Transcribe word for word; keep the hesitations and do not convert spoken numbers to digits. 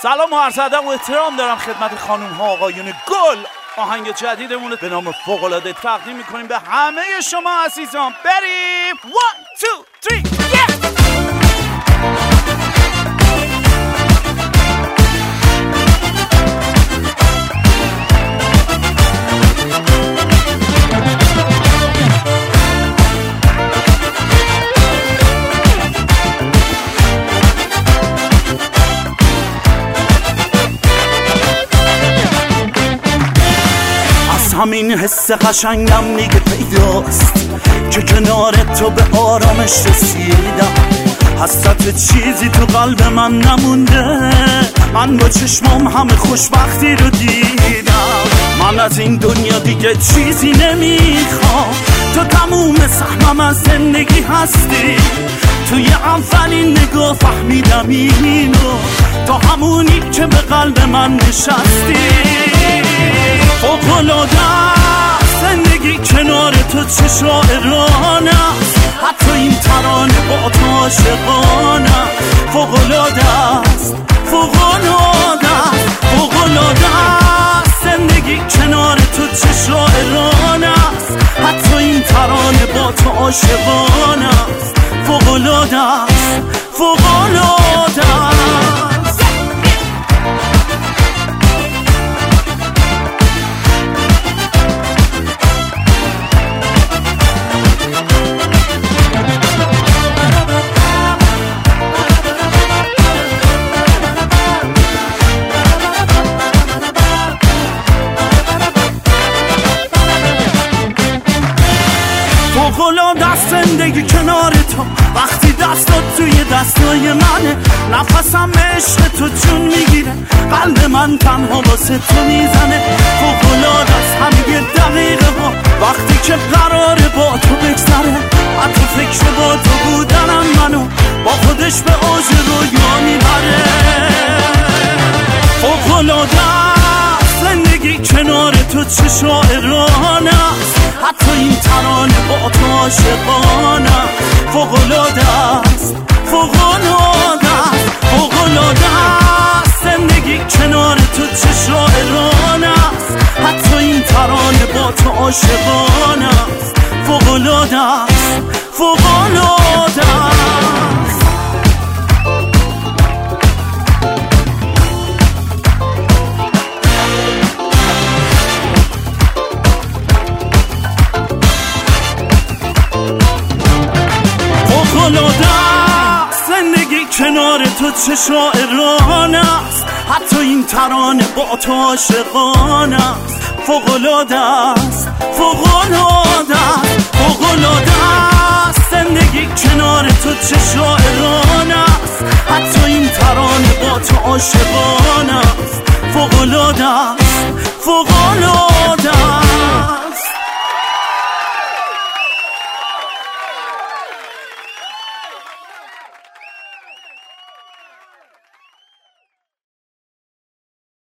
سلام و عرض ادب و احترام دارم خدمت خانم ها آقایون گل. آهنگ جدیدمون به نام فوق‌العاده تقدیم میکنیم به همه شما عزیزان. بریم one two three yeah! همین حس قشنگم میگه پیداست که کنار تو به آرامش رسیدم. حسرت چیزی تو قلب من نمونده، من با چشمام همه خوشبختی رو دیدم. من از این دنیا دیگه چیزی نمیخوام، تو تموم سهمم از زندگی هستی. توی اولین نگاه فهمیدم اینو، تو همونی که به قلب من نشستی. فوق‌العاده زندگی کنار تو چه شاعرانه است، حتی این ترانه با تو عاشقانه. فوق‌العاده است، فوق‌العاده است، فوق‌العاده است زندگی کنار تو چه شاعرانه است، حتی این ترانه با تو عاشقانه است. فوق‌العاده است، فوق‌العاده است. فوق‌العاده است زندگی کنار تو، وقتی دستات توی دستای منه. نفسم عشق تو جون میگیره، قلب من تنها واسه تو میزنه. فوق‌العاده است همه دقیقه ها وقتی که قراره با تو بگذره. حتی فکر با تو بودنم منو با خودش به اوج رویا میبره. فوق‌العاده است زندگی کنار تو چه شاعرانه است، حتی این ترانه با تو عاشقانه. فوق‌العاده است، فوق‌العاده است، فوق‌العاده است زندگی کنار تو چه شاعرانه است، حتی این ترانه با تو عاشقانه. فوق‌العاده است، فوق‌العاده است. فوق‌العاده است زندگی کنار تو چه شاعرانه است، حتی این ترانه با تو عاشقانه است. فوق‌العاده است، فوق‌العاده است، فوق‌العاده است زندگی کنار تو چه شاعرانه است، حتی این ترانه با تو عاشقانه است. فوق‌العاده است.